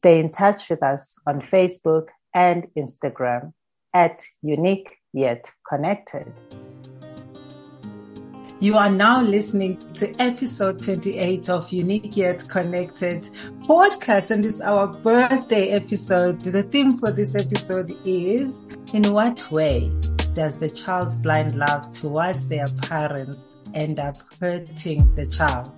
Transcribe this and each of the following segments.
Stay in touch with us on Facebook and Instagram at Unique Yet Connected. You are now listening to episode 28 of Unique Yet Connected podcast, and it's our birthday episode. The theme for this episode is, in what way does the child's blind love towards their parents end up hurting the child?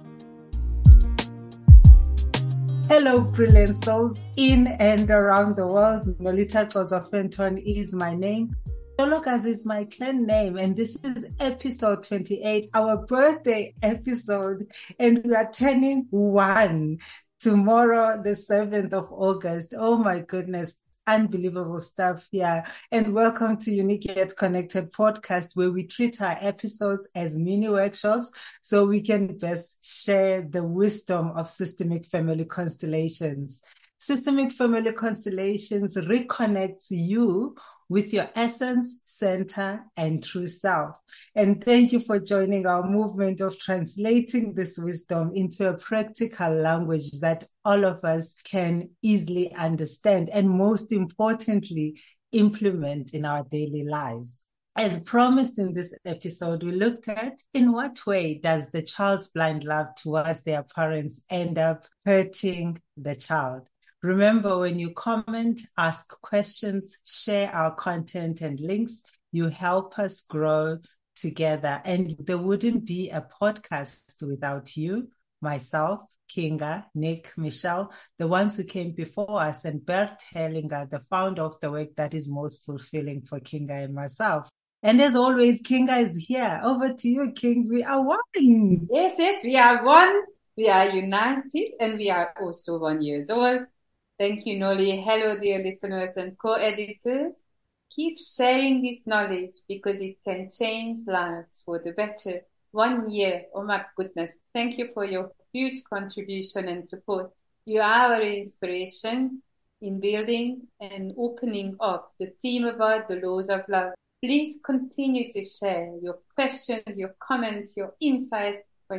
Hello, brilliant souls in and around the world. Nolita Kozofenton is my name. Tolokas is my clan name, and this is episode 28, our birthday episode, and we are turning 1 tomorrow, the 7th of August. Oh my goodness, unbelievable stuff here. And welcome to Unique Yet Connected podcast, where we treat our episodes as mini workshops so we can best share the wisdom of systemic family constellations. Systemic family constellations reconnects you with your essence, center, and true self. And thank you for joining our movement of translating this wisdom into a practical language that all of us can easily understand and, most importantly, implement in our daily lives. As promised in this episode, we looked at in what way does the child's blind love towards their parents end up hurting the child. Remember, when you comment, ask questions, share our content and links, you help us grow together. And there wouldn't be a podcast without you, myself, Kinga, Nick, Michelle, the ones who came before us, and Bert Hellinger, the founder of the work that is most fulfilling for Kinga and myself. And as always, Kinga is here. Over to you, Kings. We are one. Yes, we are one. We are united, and we are also 1 year old. Thank you, Noli. Hello, dear listeners and co-editors. Keep sharing this knowledge because it can change lives for the better. 1 year. Oh my goodness. Thank you for your huge contribution and support. You are our inspiration in building and opening up the theme about the laws of love. Please continue to share your questions, your comments, your insights on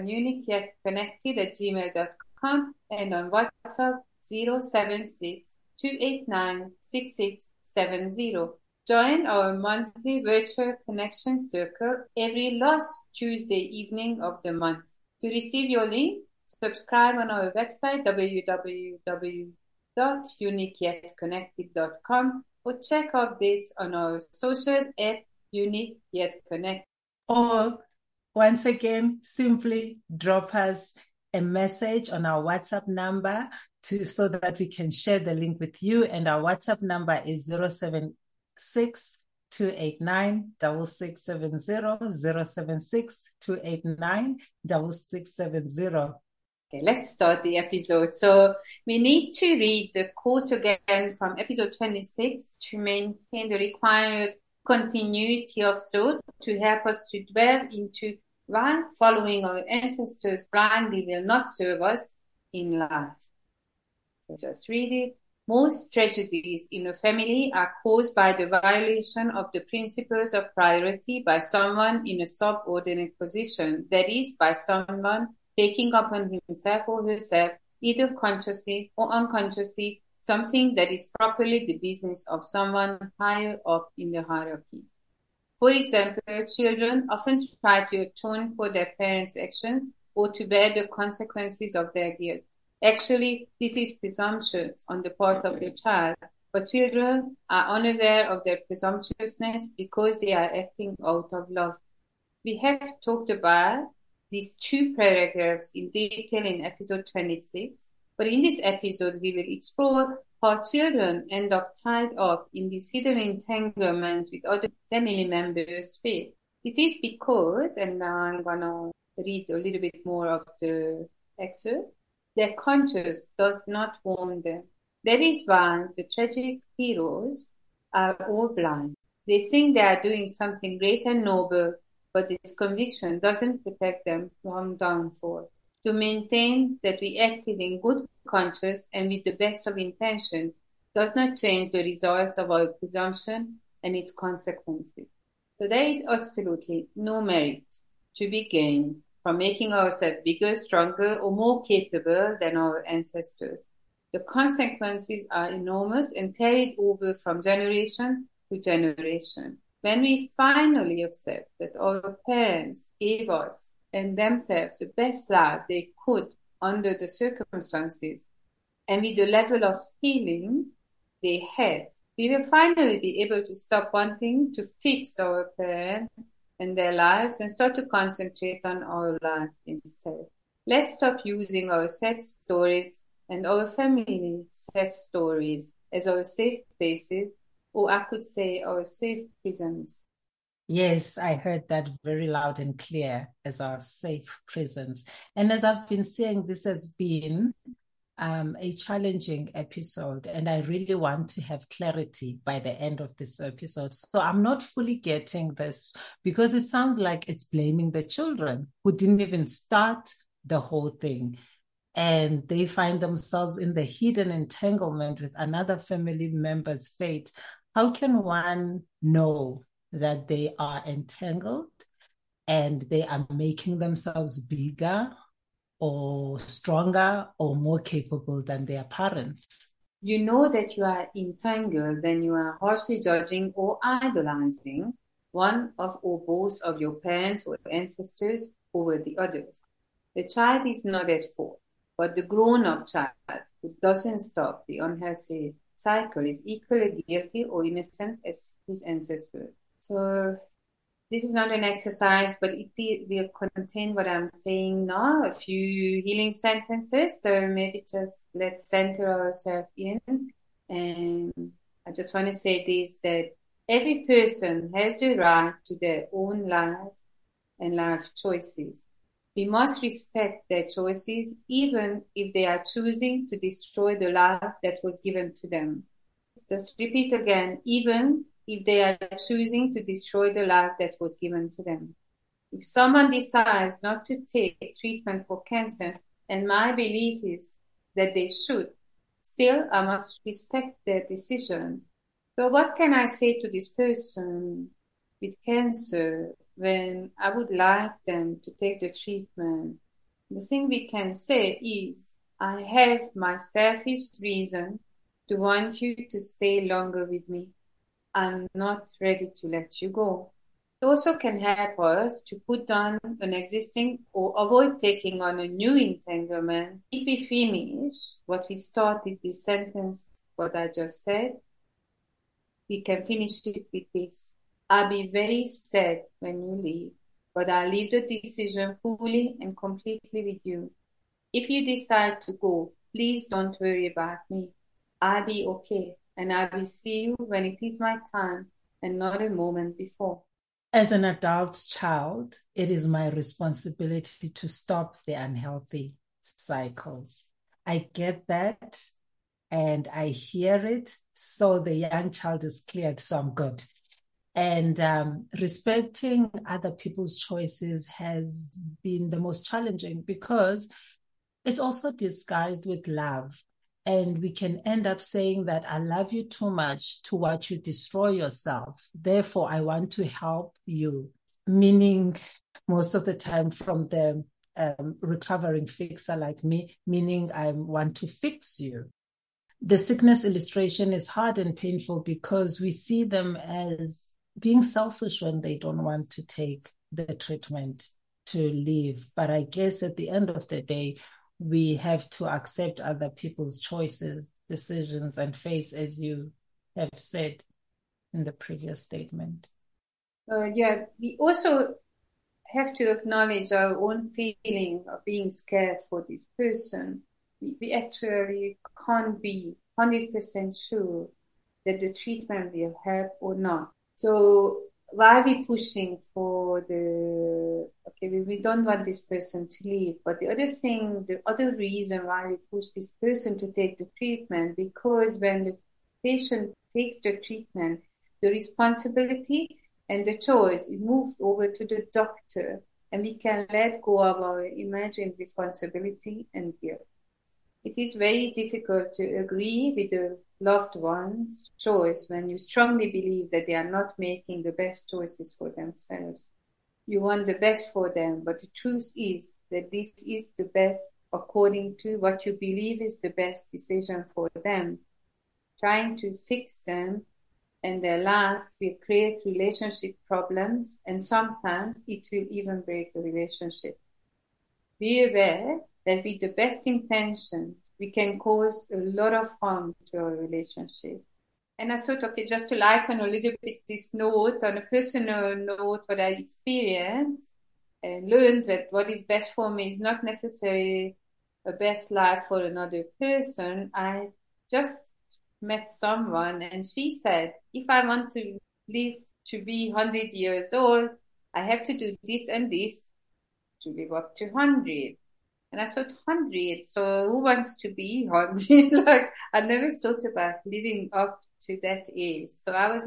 uniqueyetconnected@gmail.com and on WhatsApp 076-289-6670. Join our monthly virtual connection circle every last Tuesday evening of the month. To receive your link, subscribe on our website www.uniqueyetconnected.com or check updates on our socials at Unique Yet Connect. Or once again, simply drop us a message on our WhatsApp number so that we can share the link with you. And our WhatsApp number is 076-289-6670, 076-289-6670. Okay, let's start the episode. So we need to read the quote again from episode 26 to maintain the required continuity of thought to help us to dwell into one, following our ancestors blindly will not serve us in life. So just read it. Most tragedies in a family are caused by the violation of the principles of priority by someone in a subordinate position. That is, by someone taking upon himself or herself, either consciously or unconsciously, something that is properly the business of someone higher up in the hierarchy. For example, children often try to atone for their parents' actions or to bear the consequences of their guilt. Actually, this is presumptuous on the part of the child, but children are unaware of their presumptuousness because they are acting out of love. We have talked about these 2 paragraphs in detail in episode 26, but in this episode we will explore how children end up tied up in these hidden entanglements with other family members' faith. This is because, and now I'm gonna read a little bit more of the excerpt, their conscience does not warn them. That is why the tragic heroes are all blind. They think they are doing something great and noble, but this conviction doesn't protect them from downfall. To maintain that we acted in good conscience and with the best of intentions does not change the results of our presumption and its consequences. So there is absolutely no merit to be gained from making ourselves bigger, stronger, or more capable than our ancestors. The consequences are enormous and carried over from generation to generation. When we finally accept that our parents gave us and themselves the best life they could under the circumstances, and with the level of healing they had, we will finally be able to stop wanting to fix our parents and their lives and start to concentrate on our life instead. Let's stop using our sad stories and our family sad stories as our safe places, or I could say our safe prisons. Yes, I heard that very loud and clear, as our safe prisons. And as I've been saying, this has been a challenging episode, and I really want to have clarity by the end of this episode. So I'm not fully getting this, because it sounds like it's blaming the children who didn't even start the whole thing, and they find themselves in the hidden entanglement with another family member's fate. How can one know that they are entangled and they are making themselves bigger or stronger or more capable than their parents? You know that you are entangled when you are harshly judging or idolizing one of or both of your parents or ancestors over the others. The child is not at fault, but the grown-up child who doesn't stop the unhealthy cycle is equally guilty or innocent as his ancestors. So this is not an exercise, but it will contain what I'm saying now, a few healing sentences. So maybe just let's center ourselves in. And I just want to say this, that every person has the right to their own life and life choices. We must respect their choices, even if they are choosing to destroy the life that was given to them. Just repeat again, even if they are choosing to destroy the life that was given to them. If someone decides not to take treatment for cancer, and my belief is that they should, still I must respect their decision. So what can I say to this person with cancer when I would like them to take the treatment? The thing we can say is, I have my selfish reason to want you to stay longer with me. I'm not ready to let you go. It also can help us to put down an existing or avoid taking on a new entanglement. If we finish what we started, this sentence, what I just said, we can finish it with this. I'll be very sad when you leave, but I'll leave the decision fully and completely with you. If you decide to go, please don't worry about me. I'll be okay, and I will see you when it is my time and not a moment before. As an adult child, it is my responsibility to stop the unhealthy cycles. I get that and I hear it. So the young child is cleared, so I'm good. And respecting other people's choices has been the most challenging, because it's also disguised with love. And we can end up saying that I love you too much to watch you destroy yourself. Therefore, I want to help you. Meaning, most of the time from the recovering fixer like me, meaning I want to fix you. The sickness illustration is hard and painful because we see them as being selfish when they don't want to take the treatment to leave. But I guess at the end of the day, we have to accept other people's choices, decisions, and fates, as you have said in the previous statement. We also have to acknowledge our own feeling of being scared for this person. We actually can't be 100% sure that the treatment will help or not. So why are we pushing for we don't want this person to leave, but the other reason why we push this person to take the treatment, because when the patient takes the treatment, the responsibility and the choice is moved over to the doctor, and we can let go of our imagined responsibility and guilt. It is very difficult to agree with the loved one's choice when you strongly believe that they are not making the best choices for themselves. You want the best for them, but the truth is that this is the best according to what you believe is the best decision for them. Trying to fix them and their life will create relationship problems, and sometimes it will even break the relationship. Be aware that with the best intentions, we can cause a lot of harm to our relationship. And I thought, okay, just to lighten a little bit this note, on a personal note, what I experienced and learned that what is best for me is not necessarily a best life for another person. I just met someone and she said, if I want to live to be 100 years old, I have to do this and this to live up to 100. And I thought 100, so who wants to be 100? Like, I never thought about living up to that age. So I was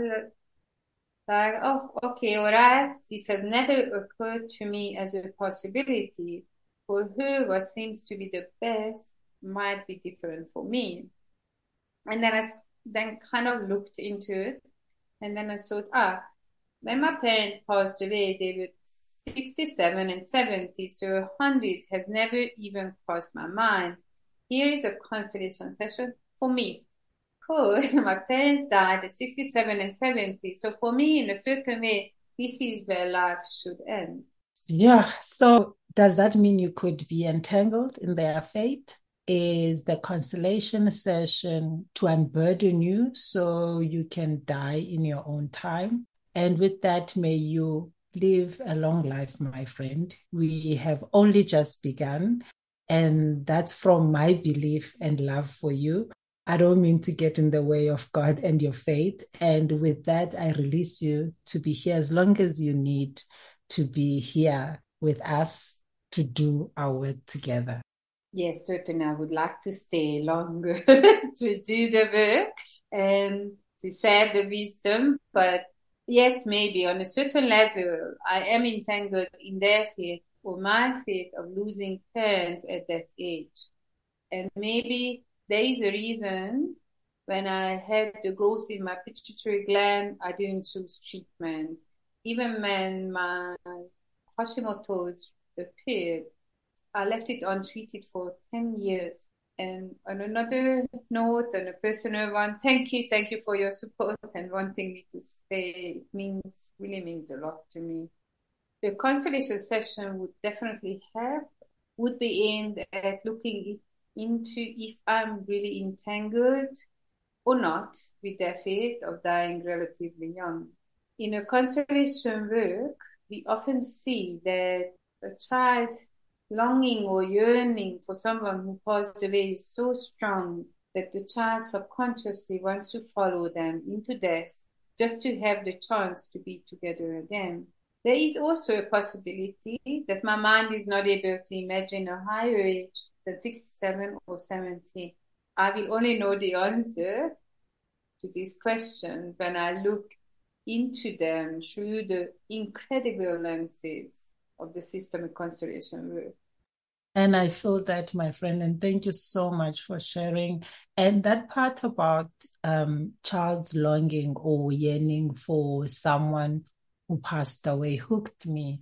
like, oh, okay, all right. This has never occurred to me as a possibility. For her, what seems to be the best might be different for me. And then I then kind of looked into it. And then I thought, when my parents passed away, they were 67 and 70, so 100 has never even crossed my mind. Here is a constellation session for me. Because my parents died at 67 and 70, so for me, in a certain way, this is where life should end. Yeah, so does that mean you could be entangled in their fate? Is the constellation session to unburden you so you can die in your own time? And with that, may you live a long life, my friend. We have only just begun, and that's from my belief and love for you. I don't mean to get in the way of God and your faith. And with that, I release you to be here as long as you need to be here with us to do our work together. Yes, certainly. I would like to stay longer to do the work and to share the wisdom. But yes, maybe on a certain level, I am entangled in their faith or my faith of losing parents at that age. And maybe there is a reason when I had the growth in my pituitary gland, I didn't choose treatment. Even when my Hashimoto's appeared, I left it untreated for 10 years. And on another note, on a personal one, thank you for your support and wanting me to stay. It really means a lot to me. The constellation session would definitely help, would be aimed at looking into if I'm really entangled or not with their fate of dying relatively young. In a constellation work, we often see that a child longing or yearning for someone who passed away is so strong that the child subconsciously wants to follow them into death just to have the chance to be together again. There is also a possibility that my mind is not able to imagine a higher age than 67 or 70. I will only know the answer to this question when I look into them through the incredible lenses of the systemic constellation work. And I feel that, my friend, and thank you so much for sharing. And that part about child's longing or yearning for someone who passed away hooked me.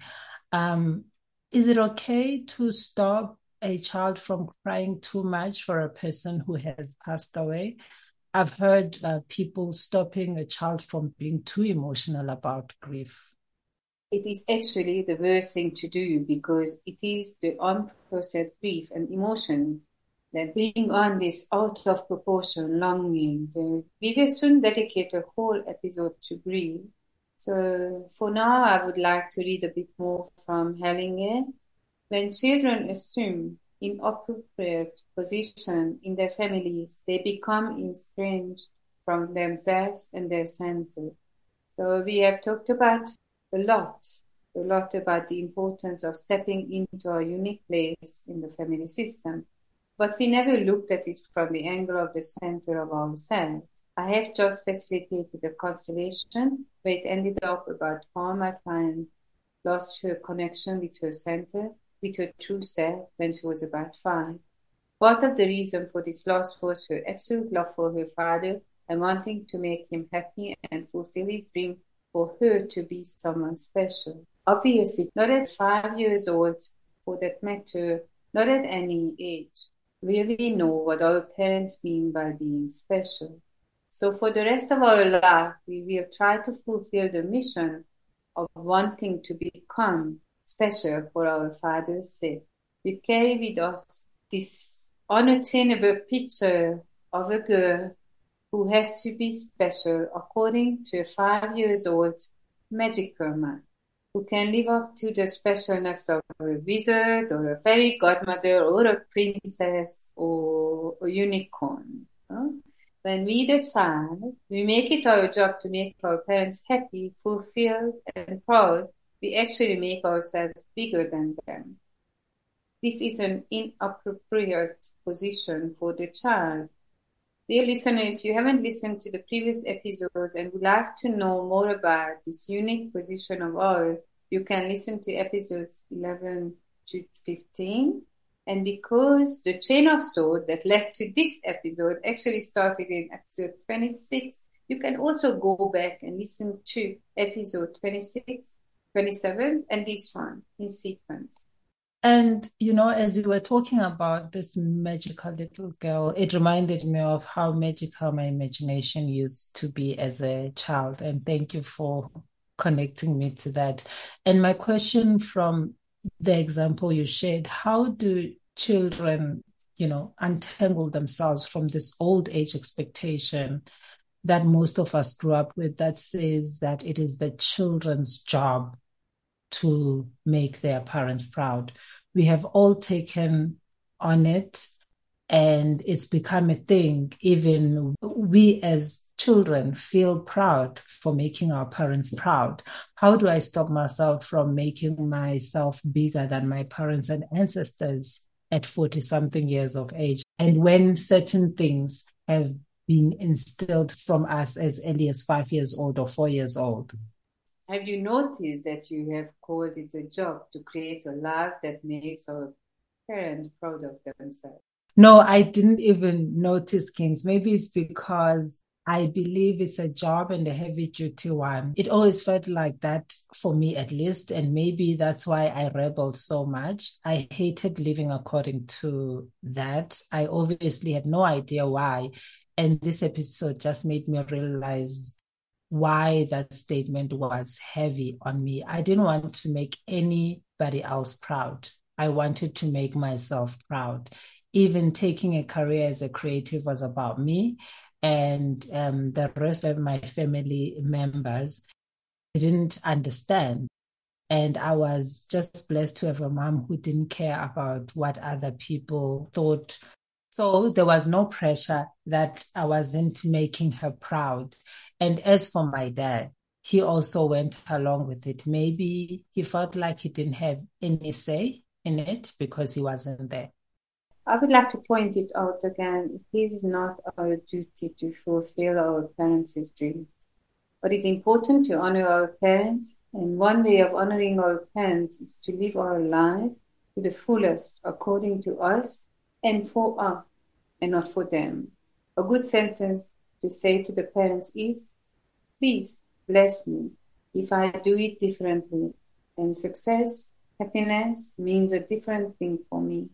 Is it okay to stop a child from crying too much for a person who has passed away? I've heard people stopping a child from being too emotional about grief. It is actually the worst thing to do because it is the unprocessed grief and emotion that bring on this out of proportion longing. We will soon dedicate a whole episode to grief. So for now, I would like to read a bit more from Hellinger. When children assume inappropriate position in their families, they become estranged from themselves and their center. So we have talked about a lot about the importance of stepping into our unique place in the family system. But we never looked at it from the angle of the center of ourselves. I have just facilitated a constellation where it ended up about how my client lost her connection with her center, with her true self when she was about 5. Part of the reason for this loss was her absolute love for her father and wanting to make him happy and fulfill his dream for her to be someone special. Obviously, not at 5 years old, for that matter, not at any age, will we know what our parents mean by being special. So for the rest of our life, we will try to fulfill the mission of wanting to become special for our Father's sake. We carry with us this unattainable picture of a girl who has to be special according to a 5-year-old magical man who can live up to the specialness of a wizard or a fairy godmother or a princess or a unicorn. When we, the child, we make it our job to make our parents happy, fulfilled, and proud, we actually make ourselves bigger than them. This is an inappropriate position for the child. Dear listener, if you haven't listened to the previous episodes and would like to know more about this unique position of ours, you can listen to episodes 11 to 15. And because the chain of thought that led to this episode actually started in episode 26, you can also go back and listen to episode 26, 27, and this one in sequence. And, as you were talking about this magical little girl, it reminded me of how magical my imagination used to be as a child. And thank you for connecting me to that. And my question from the example you shared, how do children, untangle themselves from this old age expectation that most of us grew up with that says that it is the children's job to make their parents proud? We have all taken on it and it's become a thing. Even we as children feel proud for making our parents proud. How do I stop myself from making myself bigger than my parents and ancestors at 40-something years of age? And when certain things have been instilled from us as early as 5 years old or 4 years old. Have you noticed that you have called it a job to create a life that makes our parents proud of themselves? No, I didn't even notice, Kings. Maybe it's because I believe it's a job and a heavy duty one. It always felt like that for me at least. And maybe that's why I rebelled so much. I hated living according to that. I obviously had no idea why. And this episode just made me realize why that statement was heavy on me. I didn't want to make anybody else proud. I wanted to make myself proud. Even taking a career as a creative was about me, and the rest of my family members didn't understand. And I was just blessed to have a mom who didn't care about what other people thought. So there was no pressure that I wasn't making her proud. And as for my dad, he also went along with it. Maybe he felt like he didn't have any say in it because he wasn't there. I would like to point it out again. It is not our duty to fulfill our parents' dreams. But it's important to honor our parents. And one way of honoring our parents is to live our life to the fullest according to us and for us and not for them. A good sentence to say to the parents is, please bless me if I do it differently. And success, happiness means a different thing for me.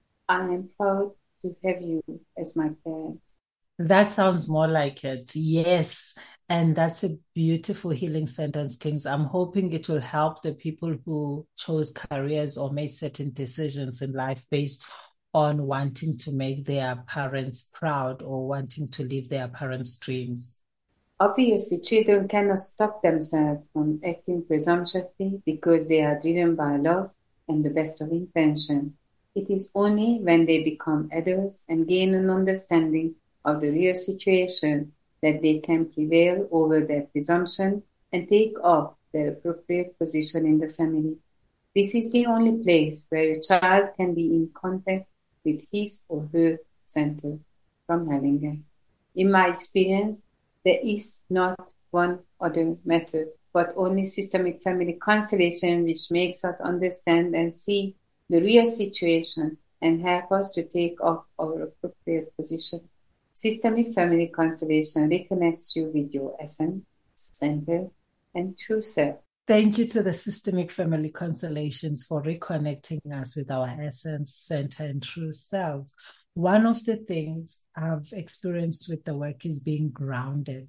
I am proud to have you as my parent. That sounds more like it. Yes. And that's a beautiful healing sentence, Kings. I'm hoping it will help the people who chose careers or made certain decisions in life based on wanting to make their parents proud or wanting to live their parents' dreams. Obviously, children cannot stop themselves from acting presumptuously because they are driven by love and the best of intention. It is only when they become adults and gain an understanding of the real situation that they can prevail over their presumption and take up their appropriate position in the family. This is the only place where a child can be in contact with his or her center from Hellinger. In my experience, there is not one other method, but only systemic family constellation which makes us understand and see the real situation and help us to take up our appropriate position. Systemic family constellation reconnects you with your essence, center, and true self. Thank you to the Systemic Family Constellations for reconnecting us with our essence, center, and true selves. One of the things I've experienced with the work is being grounded.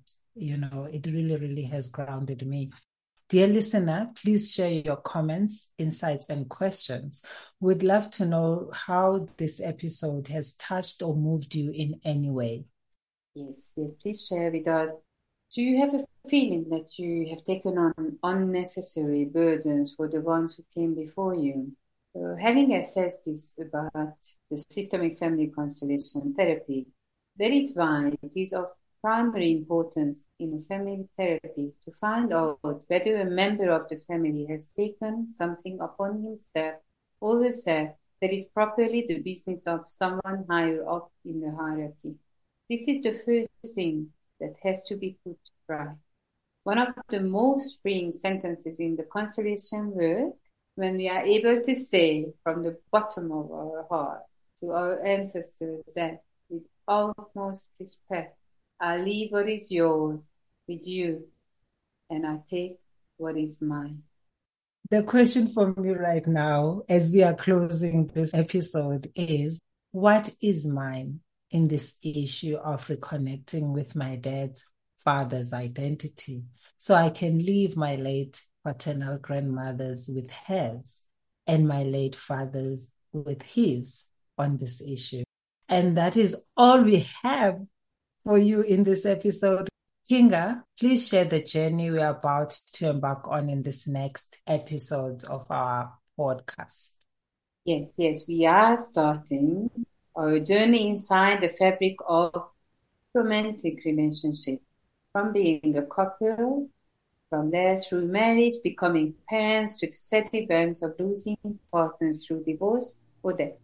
It really, really has grounded me. Dear listener, please share your comments, insights, and questions. We'd love to know how this episode has touched or moved you in any way. Yes, please share with us. Do you have a feeling that you have taken on unnecessary burdens for the ones who came before you? Having assessed this about the systemic family constellation therapy, that is why it is of primary importance in a family therapy to find out whether a member of the family has taken something upon himself or herself that is properly the business of someone higher up in the hierarchy. This is the first thing that has to be put right. One of the most freeing sentences in the constellation work, when we are able to say from the bottom of our heart to our ancestors that with utmost respect, I leave what is yours with you and I take what is mine. The question for me right now, as we are closing this episode, is what is mine in this issue of reconnecting with my dad's father's identity, so I can leave my late paternal grandmothers with hers and my late father's with his on this issue. And that is all we have for you in this episode. Kinga, please share the journey we're about to embark on in this next episodes of our podcast. Yes, we are starting our journey inside the fabric of romantic relationship, from being a couple, from there through marriage, becoming parents, to the sad events of losing partners through divorce or death.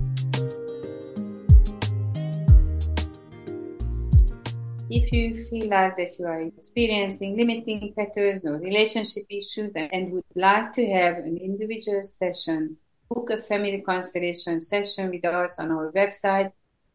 If you feel like that you are experiencing limiting patterns or relationship issues and would like to have an individual session, book a family constellation session with us on our website,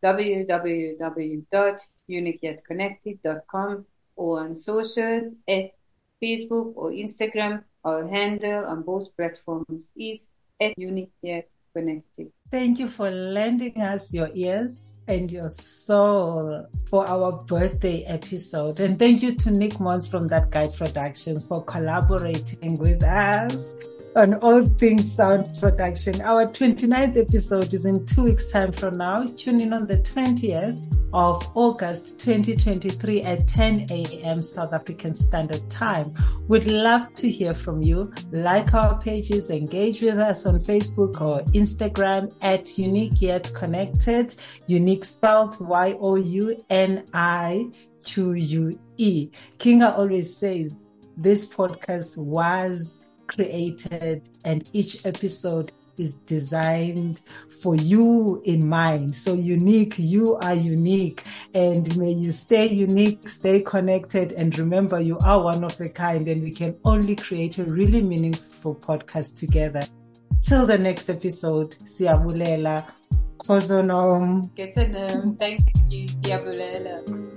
www.uniqueyetconnected.com, or on socials at Facebook or Instagram. Our handle on both platforms is @uniqueyetconnected. Thank you for lending us your ears and your soul for our birthday episode. And thank you to Nick Mons from That Guide Productions for collaborating with us on all things sound production. Our 29th episode is in 2 weeks' time from now. Tune in on the 20th of August 2023 at 10 a.m. South African Standard Time. We'd love to hear from you. Like our pages, engage with us on Facebook or Instagram at Unique Yet Connected. Unique spelled YOUNIQUE. Kinga always says this podcast was created and each episode is designed for you in mind. So unique, you are unique, and may you stay unique, stay connected, and remember you are one of a kind, and we can only create a really meaningful podcast together. Till the next episode, siyabulela. Khozonom. Thank you, siyabulela.